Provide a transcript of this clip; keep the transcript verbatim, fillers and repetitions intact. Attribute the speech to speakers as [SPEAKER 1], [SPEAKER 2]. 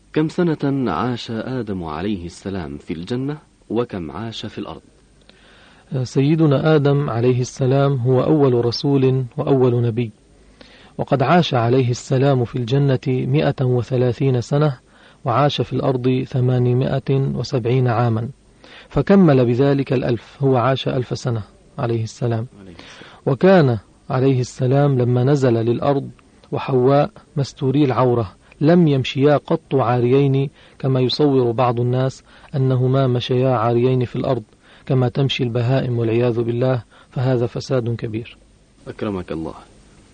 [SPEAKER 1] كم سنة عاش آدم عليه السلام في الجنة وكم عاش في الأرض؟
[SPEAKER 2] سيدنا آدم عليه السلام هو أول رسول وأول نبي، وقد عاش عليه السلام في الجنة مئة وثلاثين سنة، وعاش في الأرض ثمانمائة وسبعين عاما، فكمل بذلك الألف، هو عاش ألف سنة عليه السلام. وكان عليه السلام لما نزل للأرض وحواء مستوري العورة لم يمشيا قط عاريين كما يصور بعض الناس أنهما مشيا عاريين في الأرض كما تمشي البهائم والعياذ بالله، فهذا فساد كبير.
[SPEAKER 1] أكرمك الله.